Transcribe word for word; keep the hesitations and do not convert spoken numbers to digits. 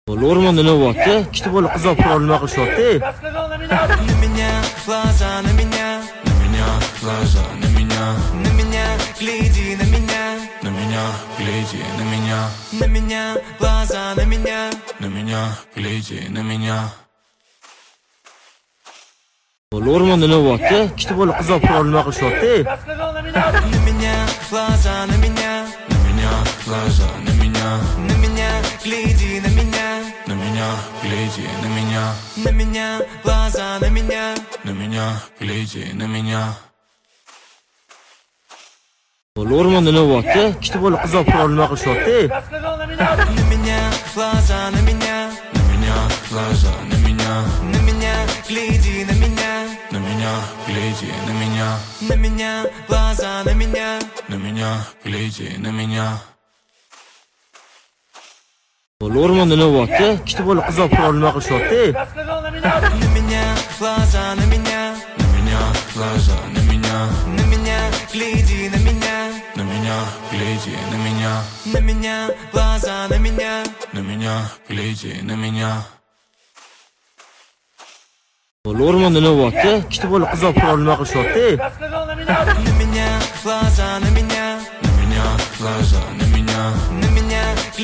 O'rmonda nima bo'pti? Ikkita bola qizoq pul nima qilishyapti? На меня глаза, на меня, на меня глаза, на меня, на меня гляди, на меня, на меня гляди, на меня, на меня глаза, на меня, на меня гляди, на меня. O'rmonda nima bo'pti? Ikkita bola qizoq pul nima qilishyapti? На меня глаза, на меня, на меня глаза, на меня, на меня гляди, на меня, на меня гляди, на меня, на меня глаза, на меня, на меня гляди, на меня. O'rmonda nima bo'pti? Ikkita bola qizoq pul nima qilishyapti? На меня глаза, на меня, на меня глаза, на меня, на меня гляди, на меня, на меня гляди, на меня, на меня глаза, на меня, на меня гляди, на меня. O'rmonda nima bo'pti? Ikkita bola qizoq pul nima qilishyapti? На меня глаза, на меня, на меня глаза, на меня, на меня гляди, на меня, на меня гляди, на меня, на меня глаза, на меня, на меня гляди, на меня. O'rmonda nima bo'pti? Ikkita bola qizoq pul nima qilishyapti? На меня глаза, на меня, на меня глаза, на меня, на меня